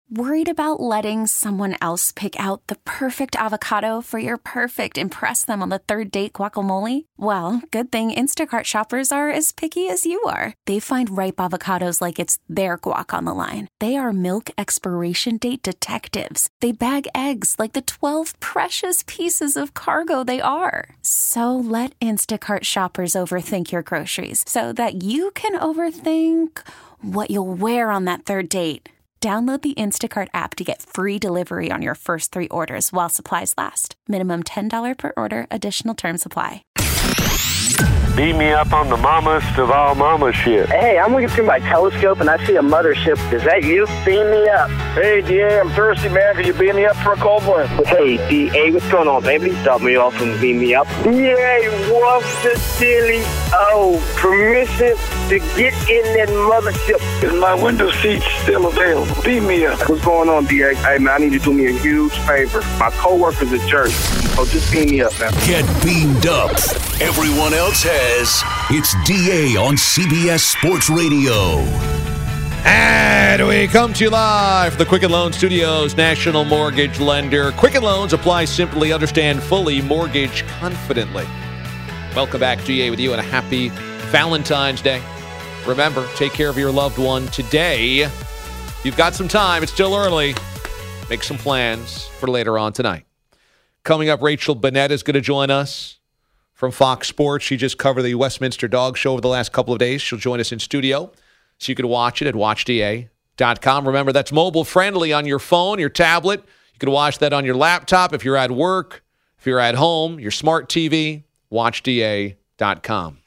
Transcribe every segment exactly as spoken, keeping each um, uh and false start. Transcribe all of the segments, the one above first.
Worried about letting someone else pick out the perfect avocado for your perfect impress them on the third date guacamole? Well, good thing Instacart shoppers are as picky as you are. They find ripe avocados like it's their guac on the line. They are milk expiration date detectives. They bag eggs like the twelve precious pieces of cargo they are. So let Instacart shoppers overthink your groceries so that you can overthink what you'll wear on that third date. Download the Instacart app to get free delivery on your first three orders while supplies last. Minimum ten dollars per order. Additional terms apply. Beat me up on the mamas of all mama shit. Hey, I'm looking through my telescope and I see a mothership. Is that you? Beam me up. Hey, D A, I'm thirsty, man. Can you beam me up for a cold one? Hey, D A, what's going on, baby? Stop me off and beam me up. D A, what's the silly? Oh, permission to get in that mothership. Is my window seat still available? Beam me up. What's going on, D A? Hey, man, I need you to do me a huge favor. My coworker's a jerk. So just beam me up, man. Get beamed up. Everyone else has. It's D A on C B S Sports Radio. And we come to you live from the Quicken Loans Studios, national mortgage lender. Quicken Loans, apply simply, understand fully, mortgage confidently. Welcome back, D A, with you, and a happy Valentine's Day. Remember, take care of your loved one today. You've got some time. It's still early. Make some plans for later on tonight. Coming up, Rachel Bonnett is going to join us from Fox Sports. She just covered the Westminster Dog Show over the last couple of days. She'll join us in studio, so you can watch it at watch d a dot com. Remember, that's mobile friendly on your phone, your tablet. You can watch that on your laptop if you're at work, if you're at home, your smart T V, watch d a dot com.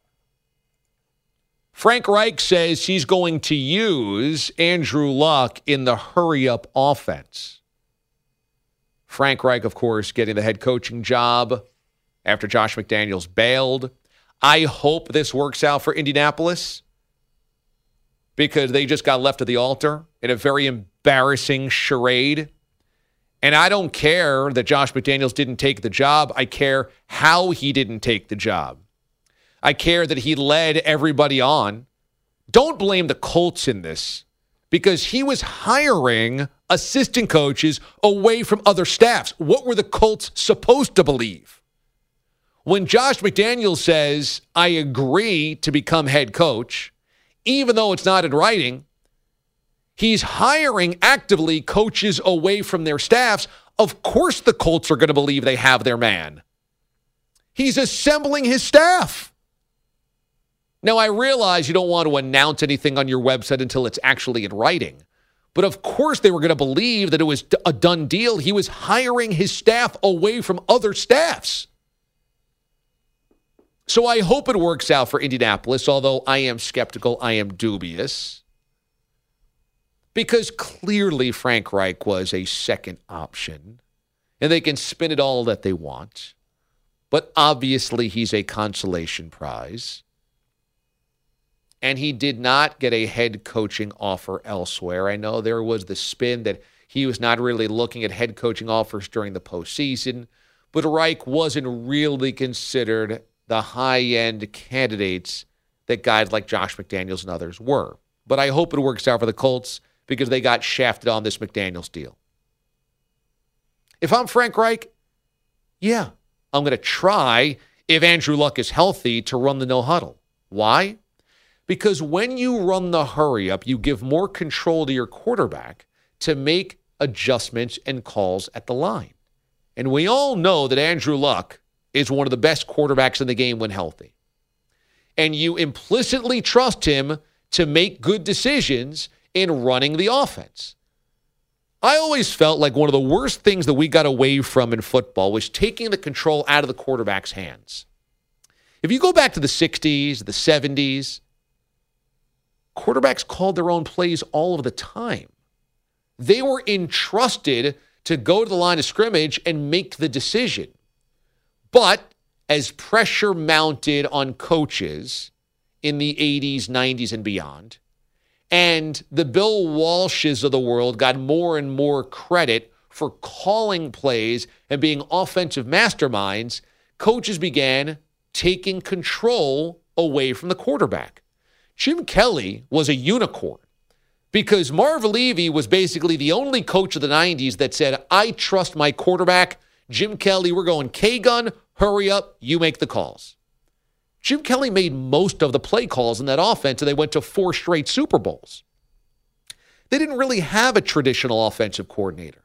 Frank Reich says he's going to use Andrew Luck in the hurry-up offense. Frank Reich, of course, getting the head coaching job after Josh McDaniels bailed. I hope this works out for Indianapolis because they just got left at the altar in a very embarrassing charade. And I don't care that Josh McDaniels didn't take the job. I care how he didn't take the job. I care that he led everybody on. Don't blame the Colts in this because he was hiring assistant coaches away from other staffs. What were the Colts supposed to believe? When Josh McDaniels says, I agree to become head coach, even though it's not in writing, he's hiring actively coaches away from their staffs. Of course the Colts are going to believe they have their man. He's assembling his staff. Now, I realize you don't want to announce anything on your website until it's actually in writing. But of course they were going to believe that it was a done deal. He was hiring his staff away from other staffs. So I hope it works out for Indianapolis, although I am skeptical, I am dubious. Because clearly Frank Reich was a second option, and they can spin it all that they want. But obviously he's a consolation prize. And he did not get a head coaching offer elsewhere. I know there was the spin that he was not really looking at head coaching offers during the postseason, but Reich wasn't really considered the high-end candidates that guys like Josh McDaniels and others were. But I hope it works out for the Colts because they got shafted on this McDaniels deal. If I'm Frank Reich, yeah, I'm going to try, if Andrew Luck is healthy, to run the no-huddle. Why? Because when you run the hurry-up, you give more control to your quarterback to make adjustments and calls at the line. And we all know that Andrew Luck is one of the best quarterbacks in the game when healthy. And you implicitly trust him to make good decisions in running the offense. I always felt like one of the worst things that we got away from in football was taking the control out of the quarterback's hands. If you go back to the sixties, the seventies, quarterbacks called their own plays all of the time. They were entrusted to go to the line of scrimmage and make the decision. But as pressure mounted on coaches in the eighties, nineties, and beyond, and the Bill Walshes of the world got more and more credit for calling plays and being offensive masterminds, coaches began taking control away from the quarterback. Jim Kelly was a unicorn Because Marv Levy was basically the only coach of the nineties that said, I trust my quarterback. Jim Kelly, we're going K-gun, hurry up, you make the calls. Jim Kelly made most of the play calls in that offense, and they went to four straight Super Bowls. They didn't really have a traditional offensive coordinator.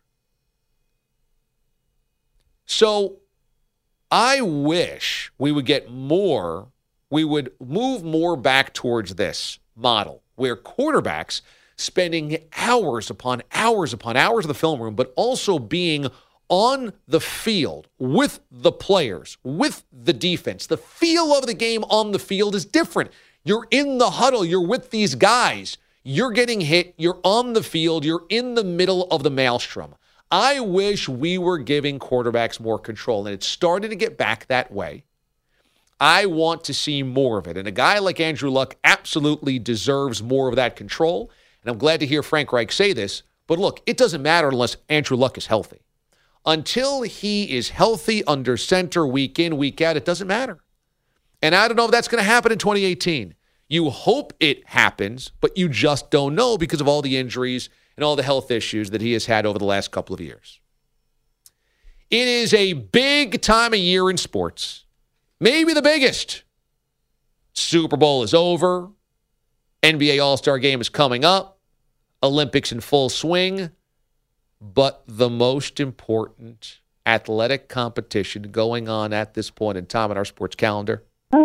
So I wish we would get more, we would move more back towards this model where quarterbacks spending hours upon hours upon hours in the film room, but also being on the field with the players, with the defense. The feel of the game on the field is different. You're in the huddle. You're with these guys. You're getting hit. You're on the field. You're in the middle of the maelstrom. I wish we were giving quarterbacks more control, and it's starting to get back that way. I want to see more of it. And a guy like Andrew Luck absolutely deserves more of that control. And I'm glad to hear Frank Reich say this. But look, it doesn't matter unless Andrew Luck is healthy. Until he is healthy under center week in, week out, it doesn't matter. And I don't know if that's going to happen in twenty eighteen. You hope it happens, but you just don't know because of all the injuries and all the health issues that he has had over the last couple of years. It is a big time of year in sports. Maybe the biggest. Super Bowl is over. N B A All-Star Game is coming up. Olympics in full swing. But the most important athletic competition going on at this point in time in our sports calendar,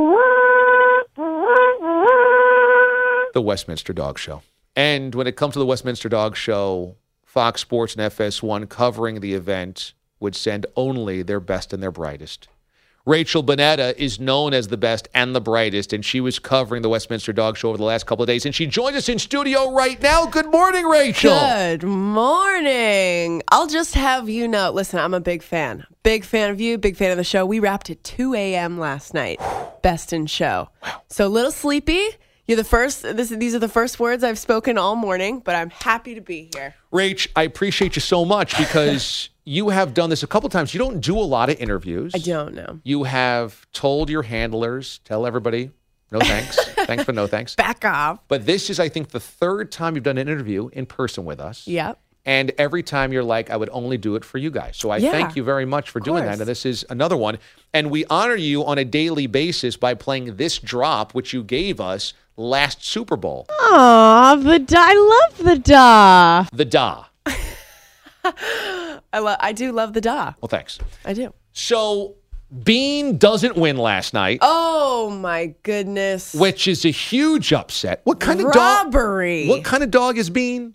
the Westminster Dog Show. And when it comes to the Westminster Dog Show, Fox Sports and F S one covering the event would send only their best and their brightest. Rachel Bonetta is known as the best and the brightest, and she was covering the Westminster Dog Show over the last couple of days, and she joins us in studio right now. Good morning, Rachel. Good morning. I'll just have you know, listen, I'm a big fan. Big fan of you, big fan of the show. We wrapped at two a.m. last night. Best in show. Wow. So a little sleepy. You're the first, this, these are the first words I've spoken all morning, but I'm happy to be here. Rach, I appreciate you so much because you have done this a couple times. You don't do a lot of interviews. I don't know. You have told your handlers, tell everybody, no thanks. Thanks, but no thanks. Back off. But this is, I think, the third time you've done an interview in person with us. Yep. And every time you're like, I would only do it for you guys. So I yeah, thank you very much for doing that. And this is another one. And we honor you on a daily basis by playing this drop, which you gave us last Super Bowl. Aw, the da. I love the da. The da. I, lo- I do love the da. Well, thanks. I do. So Bean doesn't win last night. Oh, my goodness. Which is a huge upset. What kind of dog? Robbery. What kind of dog is Bean?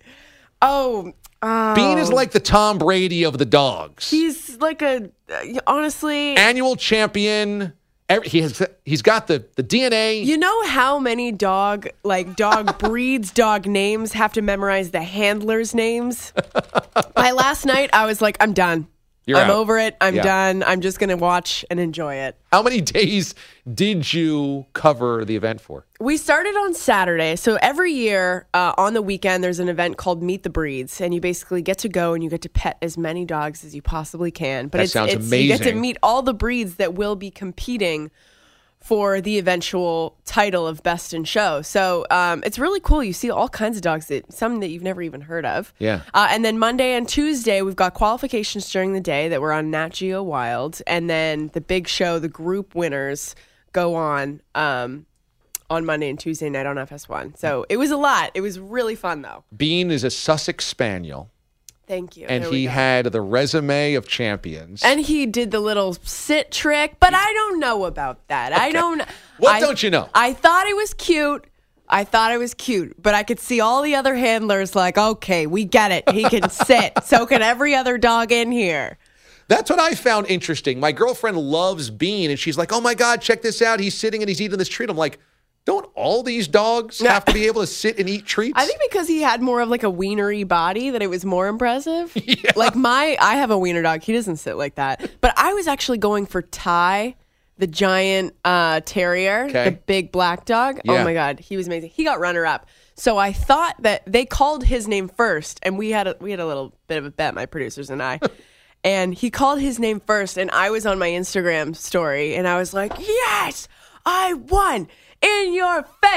Oh, oh. Bean is like the Tom Brady of the dogs. He's like a, uh, honestly. Annual champion. Every, he has, he's got the, the D N A. You know how many dog, like dog breeds, dog names have to memorize the handlers' names? By last night, I was like, I'm done. You're I'm out. over it. I'm Yeah. done. I'm just going to watch and enjoy it. How many days did you cover the event for? We started on Saturday. So every year uh, on the weekend, there's an event called Meet the Breeds. And you basically get to go and you get to pet as many dogs as you possibly can. But That it's, sounds it's, you get to amazing. meet all the breeds that will be competing for the eventual title of Best in Show. So um, it's really cool. You see all kinds of dogs, that some that you've never even heard of. Yeah. Uh, and then Monday and Tuesday, we've got qualifications during the day that were on Nat Geo Wild. And then the big show, the group winners, go on um, on Monday and Tuesday night on F S one. So it was a lot. It was really fun, though. Bean is a Sussex Spaniel. Thank you. And There we he go. had the resume of champions. And he did the little sit trick, but I don't know about that. I don't. What I- don't you know? I thought it was cute. I thought it was cute, but I could see all the other handlers like, okay, we get it. He can sit. So can every other dog in here. That's what I found interesting. My girlfriend loves Bean, and she's like, oh, my God, check this out. He's sitting and he's eating this treat. I'm like, don't all these dogs have to be able to sit and eat treats? I think because he had more of like a wienery body that it was more impressive. Yeah. Like my, I have a wiener dog. He doesn't sit like that. But I was actually going for Ty, the giant uh, terrier, Okay. the big black dog. Yeah. Oh my God, he was amazing. He got runner up. So I thought that they called his name first, and we had a, we had a little bit of a bet, my producers and I. And he called his name first, and I was on my Instagram story, and I was like, yes, I won. In your face.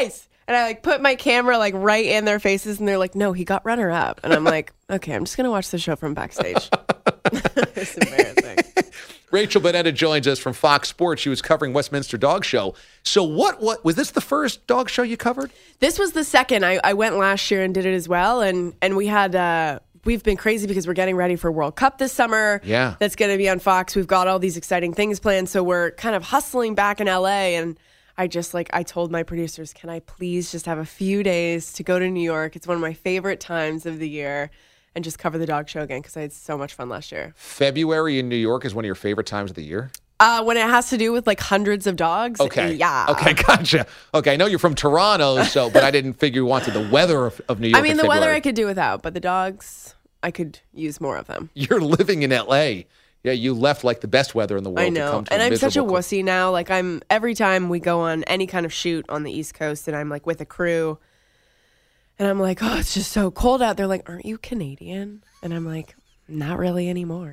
And I like put my camera like right in their faces, and they're like, "No, he got runner up." And I'm like, "Okay, I'm just gonna watch the show from backstage." It's embarrassing. Rachel Bonnetta joins us from Fox Sports. She was covering Westminster Dog Show. So what, what was this the first dog show you covered? This was the second. I, I went last year and did it as well. And, and we had, uh, we've been crazy because we're getting ready for World Cup this summer. Yeah. That's going to be on Fox. We've got all these exciting things planned. So we're kind of hustling back in L A. And I just like, I told my producers, can I please just have a few days to go to New York? It's one of my favorite times of the year. And just cover the dog show again because I had so much fun last year. February in New York is one of your favorite times of the year? Uh, when it has to do with like hundreds of dogs. Okay. Yeah. Okay, gotcha. Okay, I know you're from Toronto, so but I didn't figure you wanted the weather of, of New York. I mean, in the February. weather I could do without, but the dogs, I could use more of them. You're living in L A. Yeah, you left like the best weather in the world. I know. To come to and a I'm such a miserable- wussy now. Like I'm every time we go on any kind of shoot on the East Coast and I'm like with a crew and I'm like, oh, it's just so cold out. They're like, aren't you Canadian? And I'm like, not really anymore.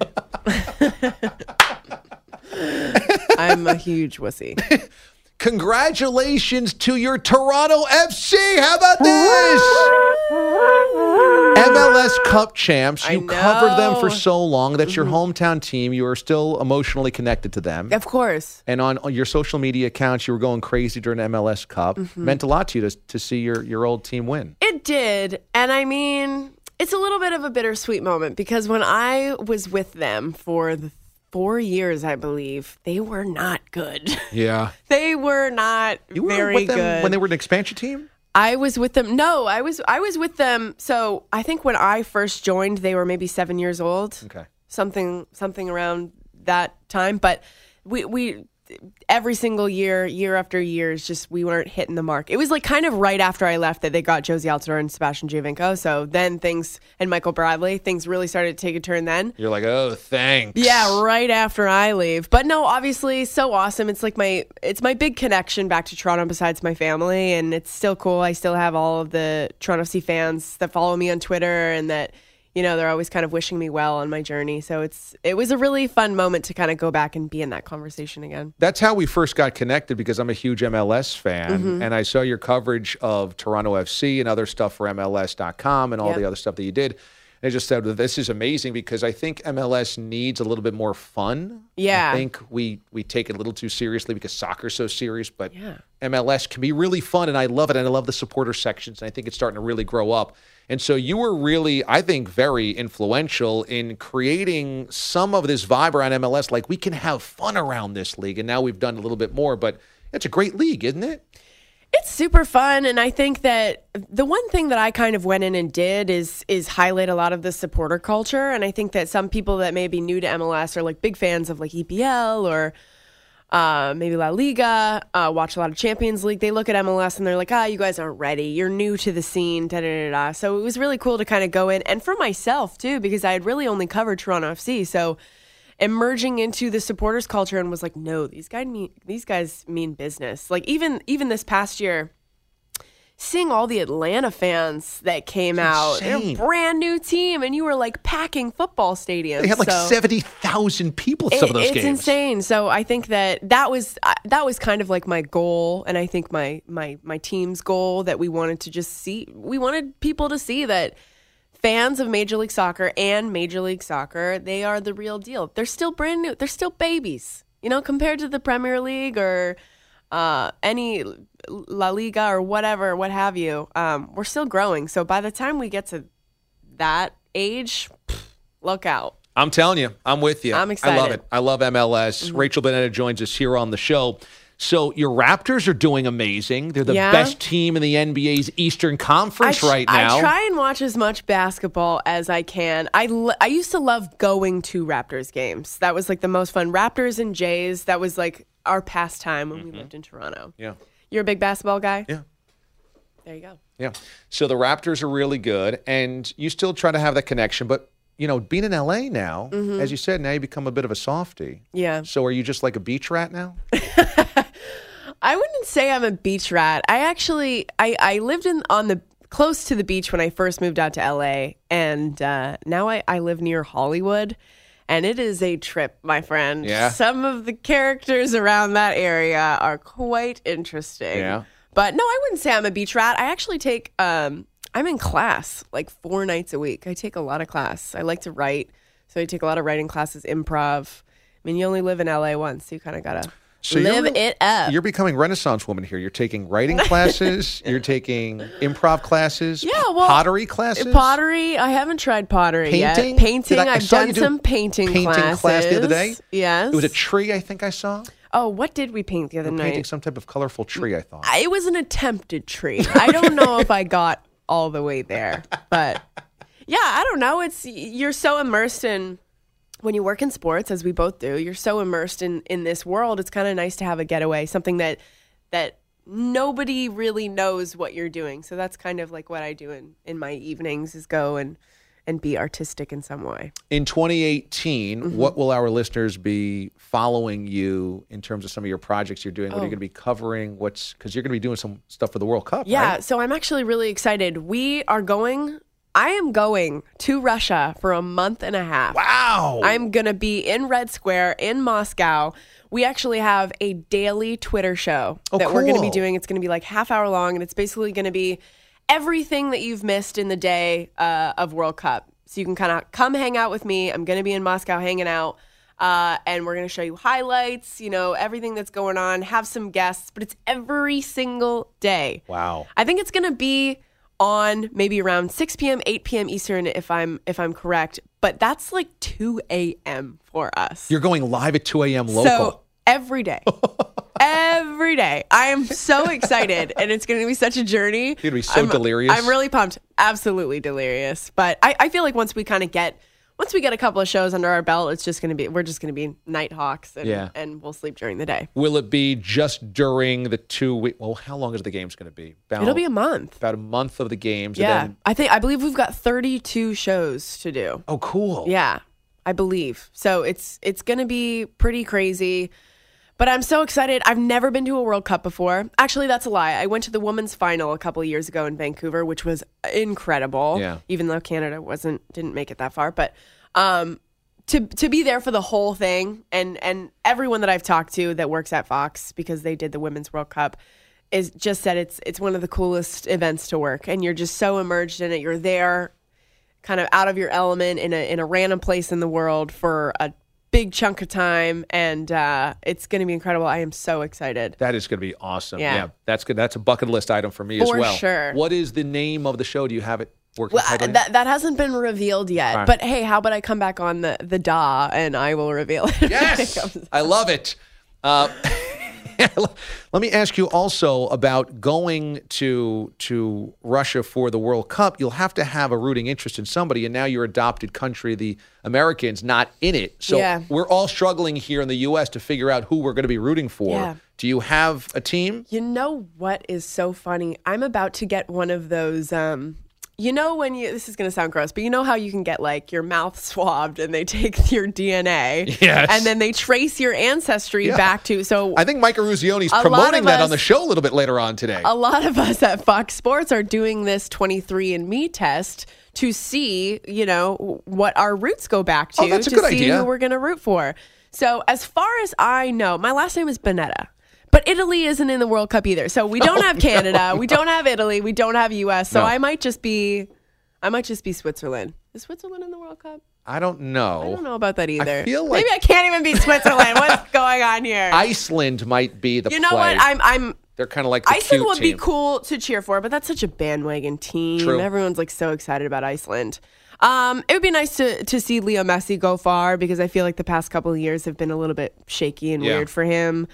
I'm a huge wussy. Congratulations to your Toronto F C. How about this? M L S Cup champs. You I covered them for know. so long. That's your hometown team. You are still emotionally connected to them. Of course. And on, on your social media accounts, you were going crazy during the M L S Cup. Meant a lot to you to, to see your, your old team win. It did. And I mean, it's a little bit of a bittersweet moment because when I was with them for the four years, I believe, they were not good. Yeah. They were not You were very with them good. when they were an expansion team? I was with them. No, I was I was with them. So I think when I first joined, they were maybe seven years old. Okay. Something something around that time. But we we every single year, year after year, is just we weren't hitting the mark. It was like kind of right after I left that they got Josie Altidore and Sebastian Giovinco. So then things and Michael Bradley, things really started to take a turn then. You're like, oh, thanks. Yeah, right after I leave. But no, obviously, so awesome. It's like my, it's my big connection back to Toronto besides my family, and it's still cool. I still have all of the Toronto F C fans that follow me on Twitter, and that, you know, they're always kind of wishing me well on my journey. So it's, it was a really fun moment to kind of go back and be in that conversation again. That's how we first got connected because I'm a huge M L S fan, Mm-hmm. and I saw your coverage of Toronto F C and other stuff for M L S dot com and all Yep. the other stuff that you did. And I just said, well, this is amazing because I think M L S needs a little bit more fun. Yeah. I think we, we take it a little too seriously because soccer's so serious, but Yeah. M L S can be really fun, and I love it, and I love the supporter sections, and I think it's starting to really grow up. And so you were really, I think, very influential in creating some of this vibe around M L S. Like, we can have fun around this league, and now we've done a little bit more, but it's a great league, isn't it? It's super fun, and I think that the one thing that I kind of went in and did is is highlight a lot of the supporter culture, and I think that some people that may be new to M L S are like big fans of like E P L or uh, maybe La Liga, uh, watch a lot of Champions League. They look at M L S and they're like, ah, you guys aren't ready. You're new to the scene, da da da da. So it was really cool to kind of go in, and for myself too, because I had really only covered Toronto F C, so emerging into the supporters culture and was like, no, these guys mean these guys mean business. Like even even this past year, seeing all the Atlanta fans that came out, they're a insane. brand new team, and you were like packing football stadiums. They had like So seventy thousand people at some it- of those it's games. insane. So I think that that was uh, that was kind of like my goal, and I think my my my team's goal, that we wanted to just see. We wanted people to see that fans of Major League Soccer and Major League Soccer, they are the real deal. They're still brand new. They're still babies, you know, compared to the Premier League or uh, any La Liga or whatever, what have you. Um, we're still growing. So by the time we get to that age, pff, look out. I'm telling you, I'm with you. I'm I love excited. it. I love M L S. Mm-hmm. Rachel Bonnetta joins us here on the show. So your Raptors are doing amazing. They're the Yeah. best team in the N B A's Eastern Conference tr- right now. I try and watch as much basketball as I can. I, l- I used to love going to Raptors games. That was like the most fun. Raptors and Jays, that was like our pastime when we lived in Toronto. Yeah. You're a big basketball guy? Yeah. There you go. Yeah. So the Raptors are really good, and you still try to have that connection. But, you know, being in L A now, as you said, now you become a bit of a softie. Yeah. So are you just like a beach rat now? I wouldn't say I'm a beach rat. I actually, I, I lived in on the close to the beach when I first moved out to L A, and uh, now I, I live near Hollywood, and it is a trip, my friend. Yeah. Some of the characters around that area are quite interesting. Yeah. But no, I wouldn't say I'm a beach rat. I actually take, um, I'm in class like four nights a week. I take a lot of class. I like to write. So I take a lot of writing classes, improv. I mean, you only live in L A once, so you kind of got to So live you're, it up. You're becoming Renaissance woman here. You're taking writing classes. You're taking improv classes. Yeah, well, pottery classes. Pottery. I haven't tried pottery Painting? yet. Painting. Did I- I I've saw you done do some painting, painting classes. class the other day? Yes. It was a tree, I think I saw. Oh, what did we paint the other You're night? painting some type of colorful tree, I thought. It was an attempted tree. I don't know if I got all the way there, but yeah, I don't know. It's you're so immersed in when you work in sports, as we both do. You're so immersed in in this world. It's kind of nice to have a getaway, something that that nobody really knows what you're doing. So that's kind of like what I do in in my evenings is go and and be artistic in some way. In twenty eighteen, Mm-hmm. what will our listeners be following you in terms of some of your projects you're doing? What are Oh. you going to be covering? What's because you're going to be doing some stuff for the World Cup, Yeah, right? so I'm actually really excited. We are going, I am going to Russia for a month and a half. Wow. I'm going to be in Red Square in Moscow. We actually have a daily Twitter show Oh, that we're going to be cool. doing. It's going to be like half hour long, and it's basically going to be everything that you've missed in the day uh, of World Cup. So you can kind of come hang out with me. I'm going to be in Moscow hanging out. Uh, and we're going to show you highlights, you know, everything that's going on, have some guests, but it's every single day. Wow. I think it's going to be on maybe around six p.m., eight p.m. Eastern, if I'm if I'm correct. But that's like two a.m. for us. You're going live at two a.m. local. So every day. Every day. I am so excited, and it's going to be such a journey. You're going to be so I'm, delirious. I'm really pumped. Absolutely delirious. But I, I feel like once we kind of get, once we get a couple of shows under our belt, it's just going to be, we're just going to be night hawks, and, Yeah. and we'll sleep during the day. Will it be just during the two week? Well, how long is the games going to be? About, It'll be a month. about a month of the games. Yeah. And then, I think, I believe we've got thirty-two shows to do. oh, cool. Yeah, I believe. So it's it's going to be pretty crazy. But I'm so excited. I've never been to a World Cup before. Actually, that's a lie. I went to the women's final a couple of years ago in Vancouver, which was incredible. Yeah. Even though Canada wasn't didn't make it that far, but um, to to be there for the whole thing, and and everyone that I've talked to that works at Fox because they did the Women's World Cup is just said it's it's one of the coolest events to work, and you're just so immersed in it. You're there, kind of out of your element in a in a random place in the world for a big chunk of time, and uh, it's going to be incredible. I am so excited. That is going to be awesome. Yeah. Yeah. That's good. That's a bucket list item for me as For well. sure. What is the name of the show? Do you have it working? Well, I- title yet? that that hasn't been revealed yet. All right. But hey, how about I come back on the the D A and I will reveal it. when it Yes, comes. I love it. Uh, let me ask you also about going to to Russia for the World Cup. You'll have to have a rooting interest in somebody, and now your adopted country, the Americans, not in it. So Yeah. we're all struggling here in the U S to figure out who we're going to be rooting for. Yeah. Do you have a team? You know what is so funny? I'm about to get one of those. Um, you know when you this is going to sound gross, but you know how you can get like your mouth swabbed and they take your D N A, Yes. and then they trace your ancestry Yeah. back to. So I think Mike Eruzioni's A lot promoting of that us- on the show a little bit later on today. a lot of us at Fox Sports are doing this twenty-three and me test to see, you know, what our roots go back to Oh, that's a to good see idea. who we're going to root for. So as far as I know, my last name is Bonetta. But Italy isn't in the World Cup either. So we don't Oh, have Canada, no. we don't have Italy, we don't have U S. So No. I might just be I might just be Switzerland. Is Switzerland in the World Cup? I don't know. I don't know about that either. feel like- Maybe I can't even be Switzerland. What's going on here? Iceland might be the you know play. what? I'm I'm They're kind of like the Iceland cute would team. be cool to cheer for, but that's such a bandwagon team. True. Everyone's like so excited about Iceland. Um, it would be nice to to see Leo Messi go far because I feel like the past couple of years have been a little bit shaky and Yeah. weird for him.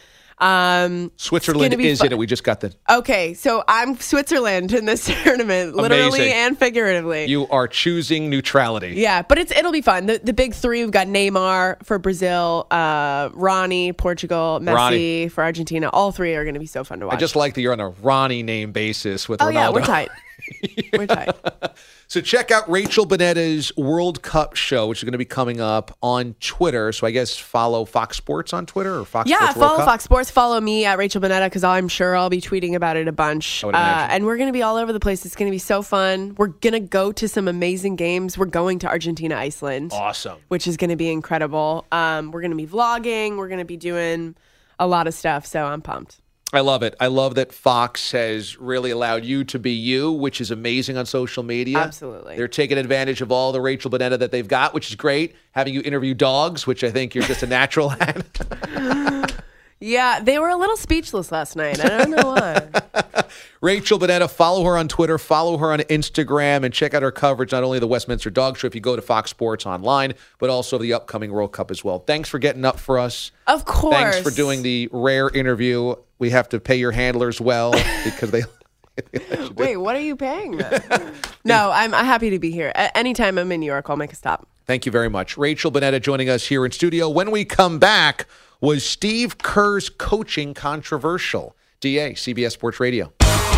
Um, Switzerland it's gonna be is fun. in it. We just got the. Okay, so I'm Switzerland in this tournament, literally Amazing. and figuratively. You are choosing neutrality. Yeah, but it's it'll be fun. The the big three, we've got Neymar for Brazil, uh, Ronnie, Portugal, Messi Ronnie. for Argentina. All three are going to be so fun to watch. I just like that you're on a Ronnie name basis with oh Ronaldo. yeah, we're tight. We're tight. So check out Rachel Bonetta's World Cup show, which is going to be coming up on Twitter. So I guess follow Fox Sports on Twitter or Fox Yeah, Sports World follow Cup? Fox Sports. Follow me at Rachel Bonetta because I'm sure I'll be tweeting about it a bunch. I would Uh, imagine. and we're going to be all over the place. It's going to be so fun. We're going to go to some amazing games. We're going to Argentina, Iceland. Awesome. Which is going to be incredible. Um, we're going to be vlogging. We're going to be doing a lot of stuff. So I'm pumped. I love it. I love that Fox has really allowed you to be you, which is amazing on social media. Absolutely. They're taking advantage of all the Rachel Bonnetta that they've got, which is great. Having you interview dogs, which I think you're just a natural at. Yeah, they were a little speechless last night. I don't know why. Rachel Bonnetta, follow her on Twitter, follow her on Instagram, and check out her coverage, not only of the Westminster Dog Show if you go to Fox Sports Online, but also the upcoming World Cup as well. Thanks for getting up for us. Of course. Thanks for doing the rare interview. We have to pay your handlers well because they... Wait, what are you paying them? No, I'm happy to be here. A- anytime I'm in New York, I'll make a stop. Thank you very much. Rachel Bonnetta joining us here in studio. When we come back, was Steve Kerr's coaching controversial? D A, C B S Sports Radio.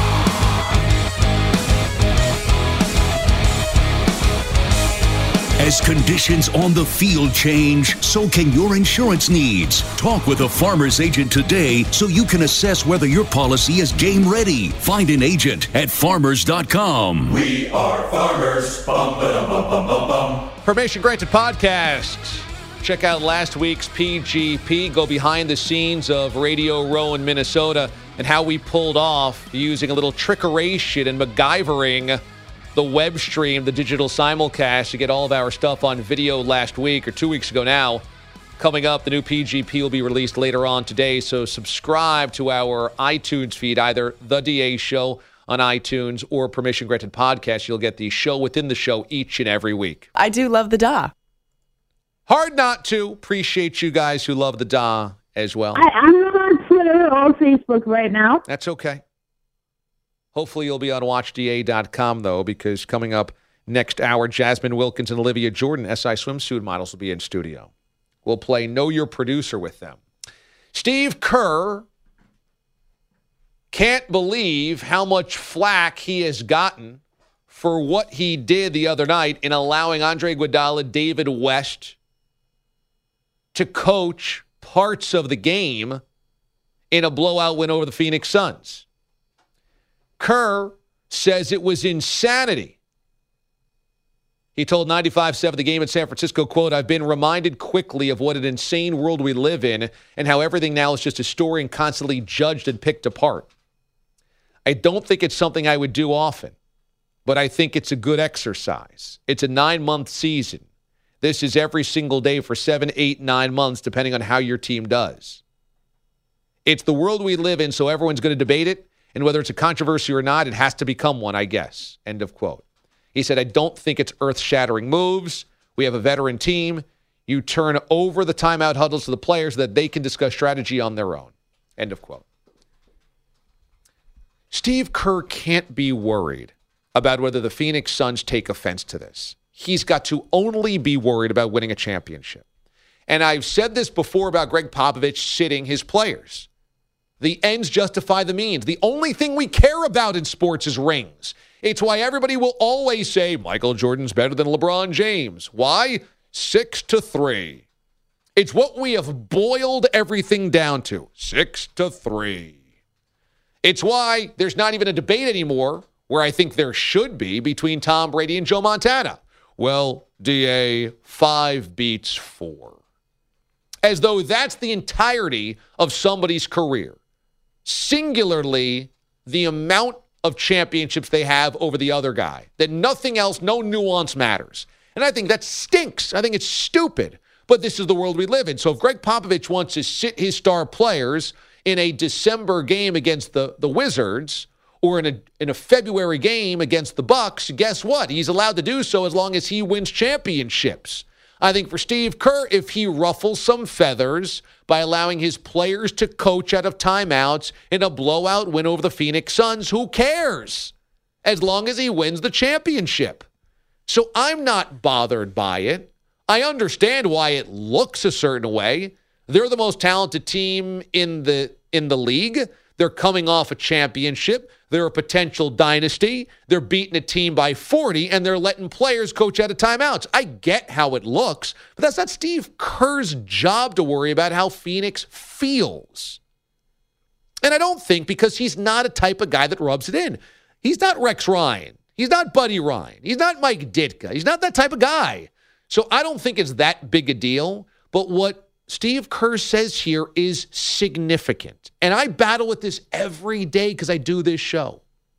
As conditions on the field change, so can your insurance needs. Talk with a farmer's agent today so you can assess whether your policy is game ready. Find an agent at farmers dot com. We are farmers. Bum, ba-dum, bum, bum, bum, bum. Permission Granted podcast. Check out last week's P G P. Go behind the scenes of Radio Row in Minnesota and how we pulled off using a little trickeration and MacGyvering the web stream, the digital simulcast, to get all of our stuff on video last week or two weeks ago now. Coming up, the new P G P will be released later on today, so subscribe to our iTunes feed, either The D A Show on iTunes or Permission Granted Podcast. You'll get the show within the show each and every week. I do love the D A. Hard not to. Appreciate you guys who love the D A as well. I, I'm not on Twitter or Facebook right now. That's okay. Hopefully you'll be on watch D A dot com, though, because coming up next hour, Jasmine Wilkins and Olivia Jordan, S I swimsuit models, will be in studio. We'll play Know Your Producer with them. Steve Kerr can't believe how much flack he has gotten for what he did the other night in allowing Andre Iguodala, David West to coach parts of the game in a blowout win over the Phoenix Suns. Kerr says it was insanity. He told ninety-five seven The Game in San Francisco, quote, "I've been reminded quickly of what an insane world we live in and how everything now is just a story and constantly judged and picked apart. I don't think it's something I would do often, but I think it's a good exercise. It's a nine-month season. This is every single day for seven, eight, nine months, depending on how your team does. It's the world we live in, so everyone's going to debate it. And whether it's a controversy or not, it has to become one, I guess." End of quote. He said, "I don't think it's earth-shattering moves. We have a veteran team. You turn over the timeout huddles to the players so that they can discuss strategy on their own." End of quote. Steve Kerr can't be worried about whether the Phoenix Suns take offense to this. He's got to only be worried about winning a championship. And I've said this before about Greg Popovich sitting his players. The ends justify the means. The only thing we care about in sports is rings. It's why everybody will always say Michael Jordan's better than LeBron James. Why? Six to three. It's what we have boiled everything down to. Six to three. It's why there's not even a debate anymore, where I think there should be, between Tom Brady and Joe Montana. Well, D A, five beats four. As though that's the entirety of somebody's career. Singularly, the amount of championships they have over the other guy. That nothing else, no nuance matters. And I think that stinks. I think it's stupid. But this is the world we live in. So if Greg Popovich wants to sit his star players in a December game against the, the Wizards, or in a in a February game against the Bucks, guess what? He's allowed to do so as long as he wins championships. I think for Steve Kerr, if he ruffles some feathers by allowing his players to coach out of timeouts in a blowout win over the Phoenix Suns, who cares? As long as he wins the championship. So I'm not bothered by it. I understand why it looks a certain way. They're the most talented team in the in the league. They're coming off a championship. They're a potential dynasty. They're beating a team by forty, and they're letting players coach out of timeouts. I get how it looks, but that's not Steve Kerr's job to worry about how Phoenix feels. And I don't think, because he's not a type of guy that rubs it in. He's not Rex Ryan. He's not Buddy Ryan. He's not Mike Ditka. He's not that type of guy. So I don't think it's that big a deal. But what Steve Kerr says here is significant. And I battle with this every day because I do this show.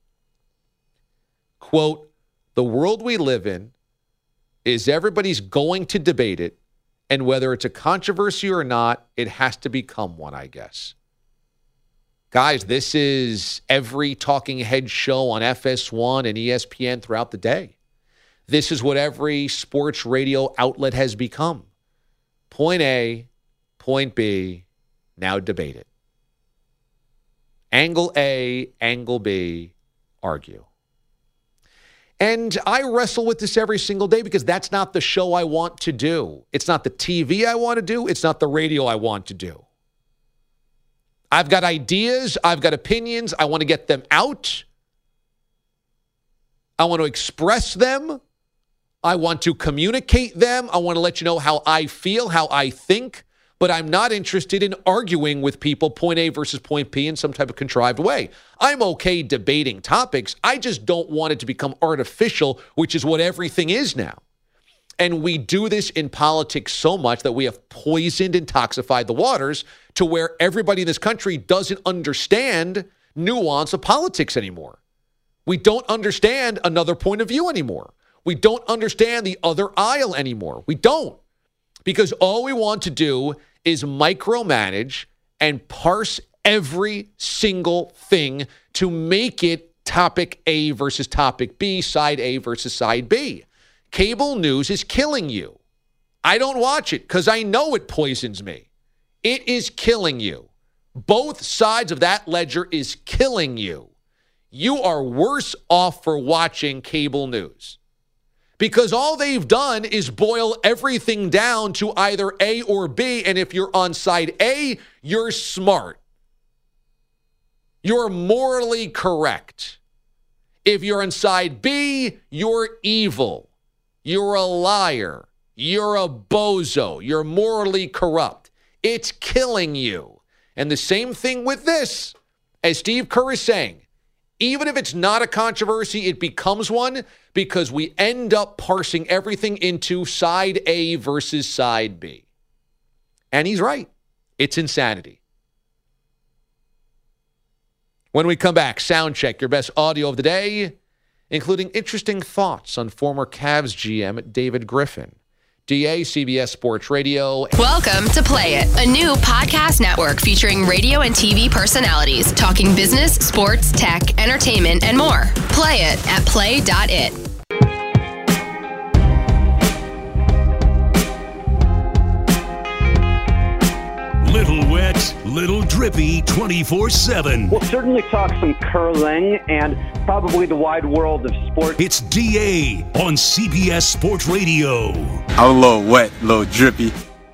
Quote, the world we live in is everybody's going to debate it, and whether it's a controversy or not, it has to become one, I guess. Guys, this is every talking head show on F S one and E S P N throughout the day. This is what every sports radio outlet has become. Point A, point B, now debate it. Angle A, angle B, argue. And I wrestle with this every single day because that's not the show I want to do. It's not the T V I want to do. It's not the radio I want to do. I've got ideas. I've got opinions. I want to get them out. I want to express them. I want to communicate them. I want to let you know how I feel, how I think. But I'm not interested in arguing with people point A versus point B in some type of contrived way. I'm okay debating topics. I just don't want it to become artificial, which is what everything is now. And we do this in politics so much that we have poisoned and toxified the waters to where everybody in this country doesn't understand nuance of politics anymore. We don't understand another point of view anymore. We don't understand the other aisle anymore. We don't. Because all we want to do is micromanage and parse every single thing to make it topic A versus topic B, side A versus side B. Cable news is killing you. I don't watch it because I know it poisons me. It is killing you. Both sides of that ledger is killing you. You are worse off for watching cable news. Because all they've done is boil everything down to either A or B. And if you're on side A, you're smart. You're morally correct. If you're on side B, you're evil. You're a liar. You're a bozo. You're morally corrupt. It's killing you. And the same thing with this, as Steve Kerr is saying, even if it's not a controversy, it becomes one because we end up parsing everything into side A versus side B. And he's right. It's insanity. When we come back, sound check, your best audio of the day, including interesting thoughts on former Cavs G M David Griffin. D A, C B S Sports Radio. Welcome to Play It, a new podcast network featuring radio and T V personalities talking business, sports, tech, entertainment, and more. Play it at play dot it. Little wet, little drippy, twenty-four seven. We'll certainly talk some curling and probably the wide world of sports. It's D A on C B S Sports Radio. I'm a little wet, a little drippy.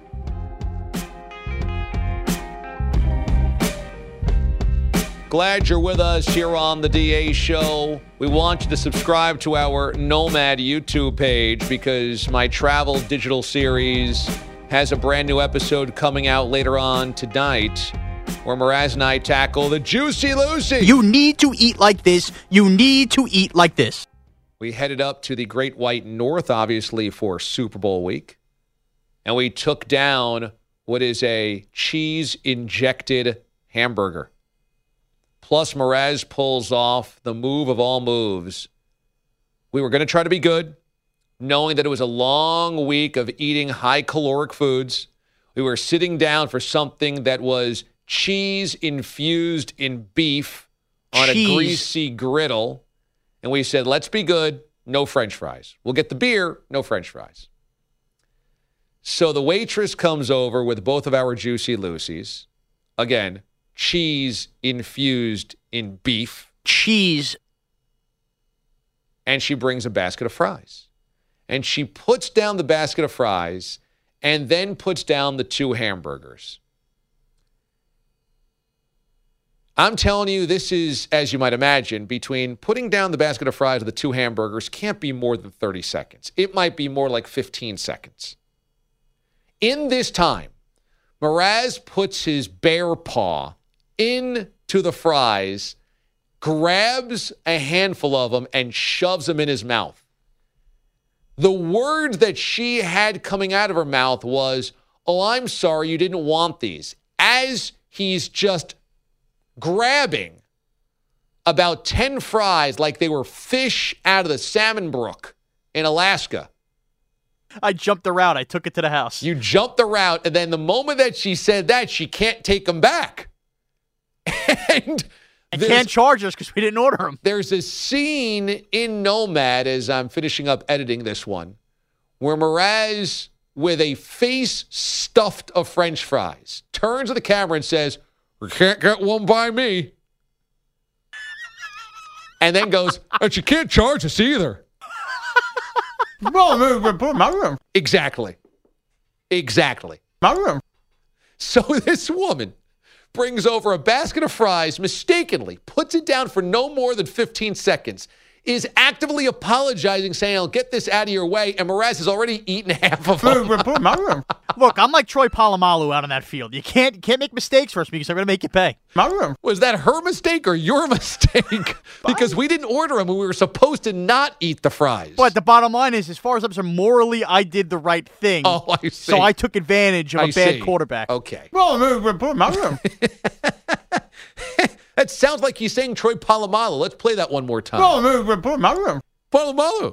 Glad you're with us here on the D A Show. We want you to subscribe to our Nomad YouTube page because my travel digital series has a brand new episode coming out later on tonight where Mraz and I tackle the Juicy Lucy. You need to eat like this. You need to eat like this. We headed up to the Great White North, obviously, for Super Bowl week. And we took down what is a cheese-injected hamburger. Plus, Mraz pulls off the move of all moves. We were going to try to be good, knowing that it was a long week of eating high-caloric foods. We were sitting down for something that was cheese infused in beef on cheese. A greasy griddle. And we said, let's be good, no French fries. We'll get the beer, no French fries. So the waitress comes over with both of our Juicy Lucy's. Again, cheese infused in beef. Cheese. And she brings a basket of fries. And she puts down the basket of fries and then puts down the two hamburgers. I'm telling you, this is, as you might imagine, between putting down the basket of fries and the two hamburgers can't be more than thirty seconds. It might be more like fifteen seconds. In this time, Mraz puts his bear paw into the fries, grabs a handful of them, and shoves them in his mouth. The word that she had coming out of her mouth was, oh, I'm sorry, you didn't want these. As he's just grabbing about ten fries like they were fish out of the salmon brook in Alaska. I jumped the route. I took it to the house. You jumped the route, and then the moment that she said that, she can't take them back. And and can't charge us because we didn't order them. There's a scene in Nomad, as I'm finishing up editing this one, where Mraz, with a face stuffed of French fries, turns to the camera and says, "You can't get one by me." And then goes, "But you can't charge us either." Exactly. Exactly. So this woman brings over a basket of fries, mistakenly puts it down for no more than fifteen seconds, is actively apologizing, saying, "I'll get this out of your way," and Mraz has already eaten half of them. Look, I'm like Troy Polamalu out on that field. You can't you can't make mistakes for us because I'm going to make you pay. Was that her mistake or your mistake? Because we didn't order them and we were supposed to not eat the fries. But the bottom line is, as far as I'm concerned, morally, I did the right thing. Oh, I see. So I took advantage of a I bad see. quarterback. Okay. That sounds like he's saying Troy Polamalu. Let's play that one more time. Polamalu.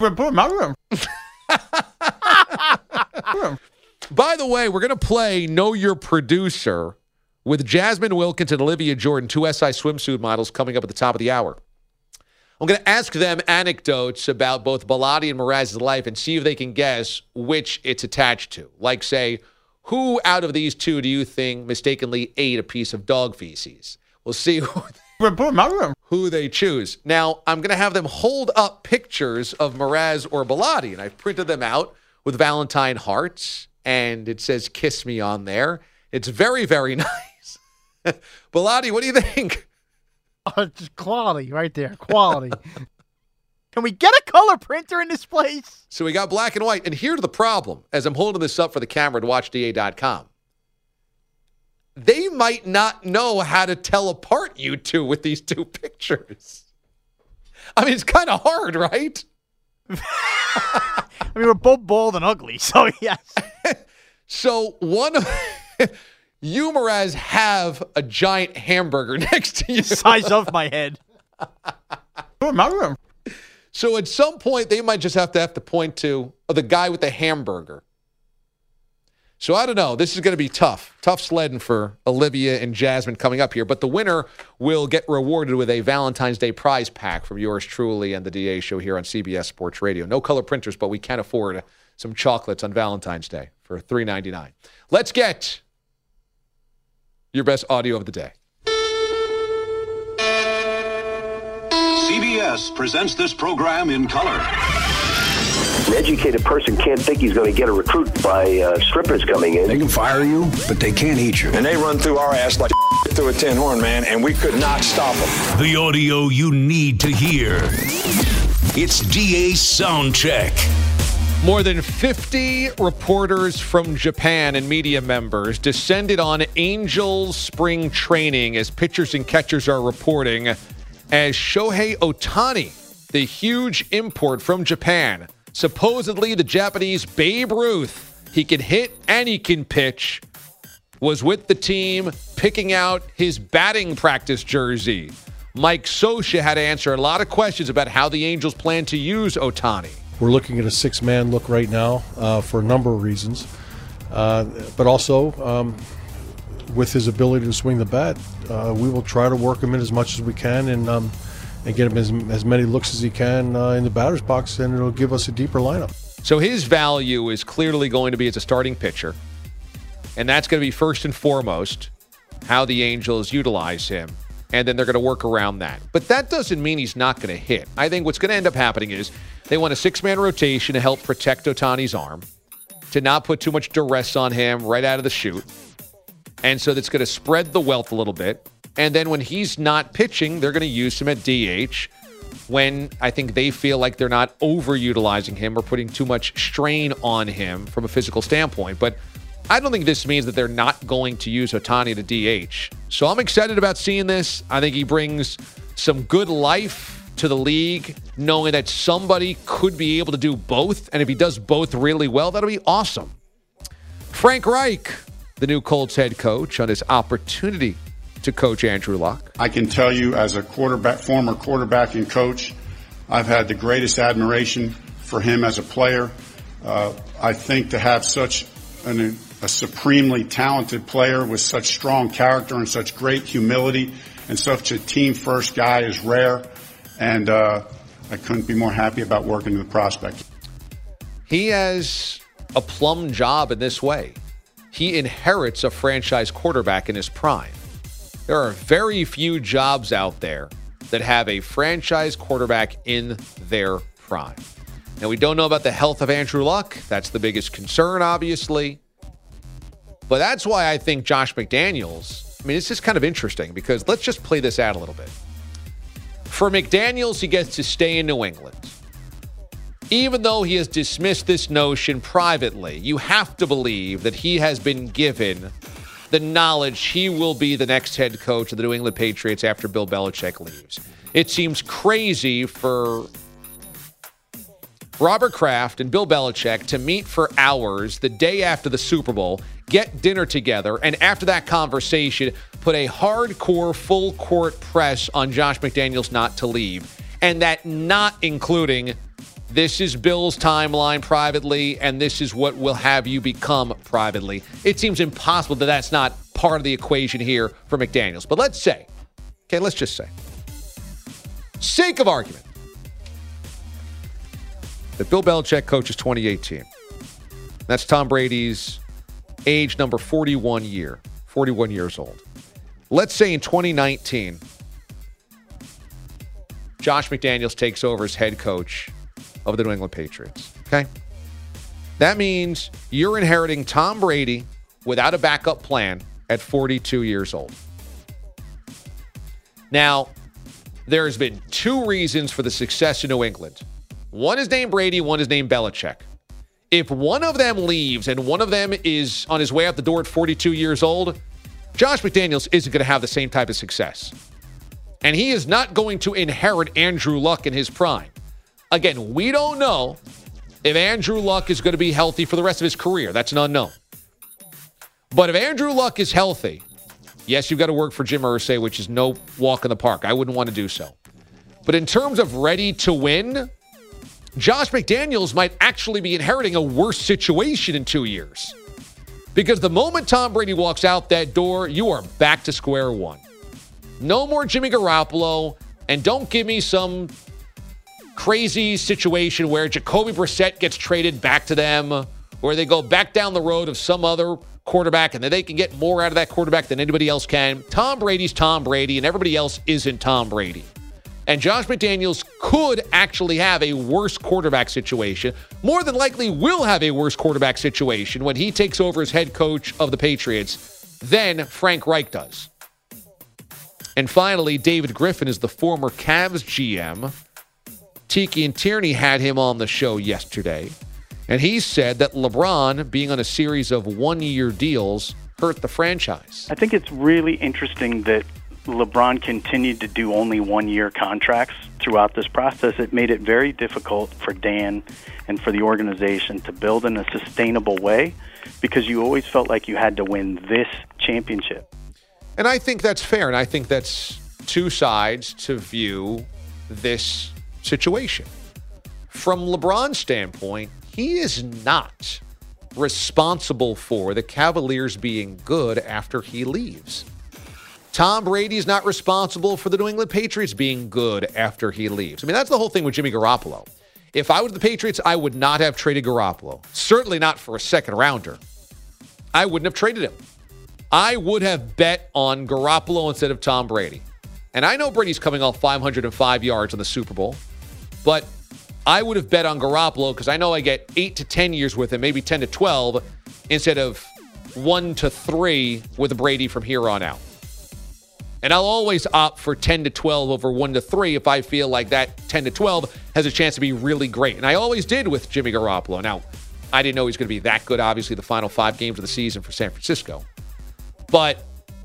By the way, we're going to play Know Your Producer with Jasmine Wilkins and Olivia Jordan, two S I swimsuit models, coming up at the top of the hour. I'm going to ask them anecdotes about both Bilotti and Mraz's life and see if they can guess which it's attached to. Like, say, who out of these two do you think mistakenly ate a piece of dog feces? We'll see who, who they choose. Now, I'm going to have them hold up pictures of Mraz or Bilotti, and I've printed them out with Valentine hearts, and it says "Kiss Me" on there. It's very, very nice. Bilotti, what do you think? Oh, just quality right there. Quality. Can we get a color printer in this place? So we got black and white, and here's the problem. As I'm holding this up for the camera to watch D A dot com. They might not know how to tell apart you two with these two pictures. I mean, it's kind of hard, right? I mean, we're both bald and ugly, so yes. So one of you, Mraz, have a giant hamburger next to you. Size of my head. So at some point, they might just have to have to point to oh, the guy with the hamburger. So I don't know. This is going to be tough. Tough sledding for Olivia and Jasmine coming up here. But the winner will get rewarded with a Valentine's Day prize pack from yours truly and the D A Show here on C B S Sports Radio. No color printers, but we can afford some chocolates on Valentine's Day for three ninety-nine. Let's get your best audio of the day. C B S presents this program in color. An educated person can't think he's going to get a recruit by uh, strippers coming in. They can fire you, but they can't eat you. And they run through our ass like through a tin horn, man, and we could not stop them. The audio you need to hear. It's D A's Soundcheck. More than fifty reporters from Japan and media members descended on Angels spring training as pitchers and catchers are reporting as Shohei Ohtani, the huge import from Japan, supposedly the Japanese Babe Ruth, he can hit and he can pitch, was with the team picking out his batting practice jersey. Mike Scioscia had to answer a lot of questions about how the Angels plan to use Ohtani. We're looking at a six-man look right now uh, for a number of reasons, uh, but also um, with his ability to swing the bat, uh, we will try to work him in as much as we can and um, and get him as, as many looks as he can uh, in the batter's box, and it'll give us a deeper lineup. So his value is clearly going to be as a starting pitcher, and that's going to be first and foremost how the Angels utilize him, and then they're going to work around that. But that doesn't mean he's not going to hit. I think what's going to end up happening is they want a six-man rotation to help protect Ohtani's arm, to not put too much duress on him right out of the chute, and so that's going to spread the wealth a little bit. And then when he's not pitching, they're going to use him at D H when I think they feel like they're not overutilizing him or putting too much strain on him from a physical standpoint. But I don't think this means that they're not going to use Ohtani to D H. So I'm excited about seeing this. I think he brings some good life to the league, knowing that somebody could be able to do both. And if he does both really well, that'll be awesome. Frank Reich, the new Colts head coach, on his opportunity to coach Andrew Luck. I can tell you as a quarterback, former quarterback and coach, I've had the greatest admiration for him as a player. Uh, I think to have such an, a supremely talented player with such strong character and such great humility and such a team-first guy is rare, and uh, I couldn't be more happy about working with the prospect. He has a plum job in this way. He inherits a franchise quarterback in his prime. There are very few jobs out there that have a franchise quarterback in their prime. Now, we don't know about the health of Andrew Luck. That's the biggest concern, obviously. But that's why I think Josh McDaniels, I mean, it's just kind of interesting because let's just play this out a little bit. For McDaniels, he gets to stay in New England. Even though he has dismissed this notion privately, you have to believe that he has been given the knowledge he will be the next head coach of the New England Patriots after Bill Belichick leaves. It seems crazy for Robert Kraft and Bill Belichick to meet for hours the day after the Super Bowl, get dinner together, and after that conversation, put a hardcore full-court press on Josh McDaniels not to leave, and that not including this is Bill's timeline privately, and this is what will have you become privately. It seems impossible that that's not part of the equation here for McDaniels. But let's say, okay, let's just say, sake of argument, that Bill Belichick coaches twenty eighteen. That's Tom Brady's age number forty-one year, forty-one years old. Let's say in twenty nineteen, Josh McDaniels takes over as head coach of the New England Patriots, okay? That means you're inheriting Tom Brady without a backup plan at forty-two years old. Now, there's been two reasons for the success in New England. One is named Brady, one is named Belichick. If one of them leaves and one of them is on his way out the door at forty-two years old, Josh McDaniels isn't going to have the same type of success. And he is not going to inherit Andrew Luck in his prime. Again, we don't know if Andrew Luck is going to be healthy for the rest of his career. That's an unknown. But if Andrew Luck is healthy, yes, you've got to work for Jim Irsay, which is no walk in the park. I wouldn't want to do so. But in terms of ready to win, Josh McDaniels might actually be inheriting a worse situation in two years. Because the moment Tom Brady walks out that door, you are back to square one. No more Jimmy Garoppolo, and don't give me some crazy situation where Jacoby Brissett gets traded back to them, or they go back down the road of some other quarterback, and then they can get more out of that quarterback than anybody else can. Tom Brady's Tom Brady, and everybody else isn't Tom Brady. And Josh McDaniels could actually have a worse quarterback situation, more than likely will have a worse quarterback situation when he takes over as head coach of the Patriots than Frank Reich does. And finally, David Griffin is the former Cavs G M. Tiki and Tierney had him on the show yesterday, and he said that LeBron being on a series of one-year deals hurt the franchise. I think it's really interesting that LeBron continued to do only one-year contracts throughout this process. It made it very difficult for Dan and for the organization to build in a sustainable way because you always felt like you had to win this championship. And I think that's fair, and I think that's two sides to view this situation. From LeBron's standpoint, he is not responsible for the Cavaliers being good after he leaves. Tom Brady is not responsible for the New England Patriots being good after he leaves. I mean, that's the whole thing with Jimmy Garoppolo. If I were the Patriots, I would not have traded Garoppolo. Certainly not for a second rounder. I wouldn't have traded him. I would have bet on Garoppolo instead of Tom Brady. And I know Brady's coming off five hundred five yards in the Super Bowl, but I would have bet on Garoppolo because I know I get eight to ten years with him, maybe ten to twelve, instead of one to three with Brady from here on out. And I'll always opt for ten to twelve over one to three if I feel like that ten to twelve has a chance to be really great. And I always did with Jimmy Garoppolo. Now, I didn't know he was going to be that good, obviously, the final five games of the season for San Francisco. But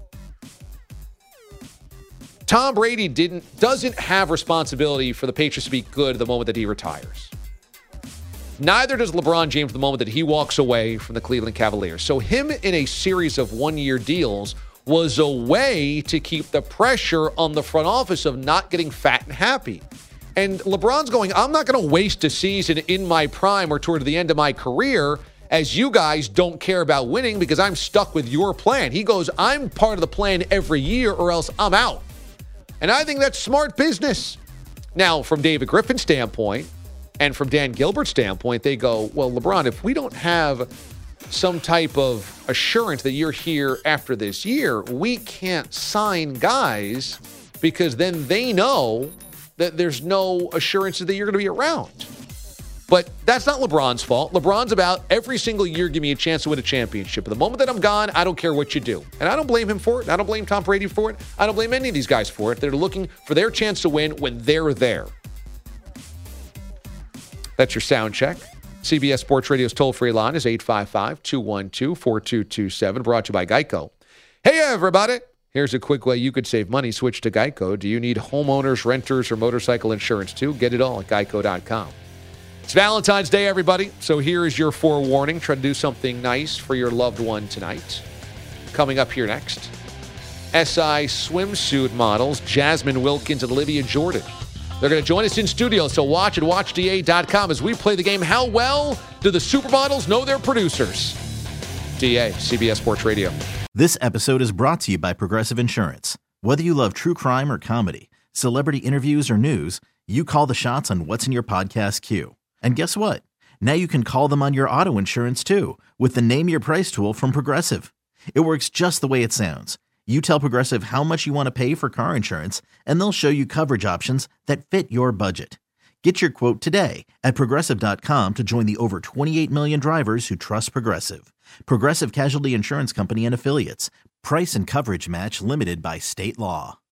Tom Brady didn't doesn't have responsibility for the Patriots to be good at the moment that he retires. Neither does LeBron James the moment that he walks away from the Cleveland Cavaliers. So him in a series of one-year deals was a way to keep the pressure on the front office of not getting fat and happy. And LeBron's going, I'm not going to waste a season in my prime or toward the end of my career as you guys don't care about winning because I'm stuck with your plan. He goes, I'm part of the plan every year or else I'm out. And I think that's smart business. Now, from David Griffin's standpoint and from Dan Gilbert's standpoint, they go, well, LeBron, if we don't have some type of assurance that you're here after this year, we can't sign guys because then they know that there's no assurances that you're going to be around. But that's not LeBron's fault. LeBron's about every single year give me a chance to win a championship. But the moment that I'm gone, I don't care what you do. And I don't blame him for it. I don't blame Tom Brady for it. I don't blame any of these guys for it. They're looking for their chance to win when they're there. That's your sound check. C B S Sports Radio's toll-free line is eight five five, two one two, four two two seven, brought to you by Geico. Hey, everybody. Here's a quick way you could save money. Switch to Geico. Do you need homeowners, renters, or motorcycle insurance too? Get it all at geico dot com. It's Valentine's Day, everybody. So here is your forewarning. Try to do something nice for your loved one tonight. Coming up here next, S I swimsuit models Jasmine Wilkins and Olivia Jordan. They're going to join us in studio, so watch at watch D A dot com as we play the game. How well do the supermodels know their producers? D A, C B S Sports Radio. This episode is brought to you by Progressive Insurance. Whether you love true crime or comedy, celebrity interviews or news, you call the shots on what's in your podcast queue. And guess what? Now you can call them on your auto insurance too with the Name Your Price tool from Progressive. It works just the way it sounds. You tell Progressive how much you want to pay for car insurance, and they'll show you coverage options that fit your budget. Get your quote today at progressive dot com to join the over twenty-eight million drivers who trust Progressive. Progressive Casualty Insurance Company and Affiliates. Price and coverage match limited by state law.